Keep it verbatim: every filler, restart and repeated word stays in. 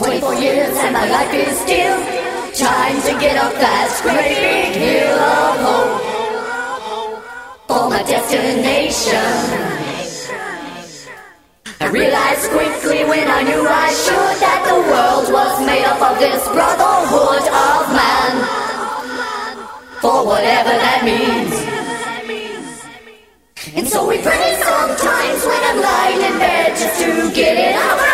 twenty-four years and my life is still trying to get up that great big hill of hope for my destination. I realized quickly when I knew I should that the world was made up of this brotherhood of man, for whatever that means. And so we pray sometimes when I'm lying in bed just to get it out.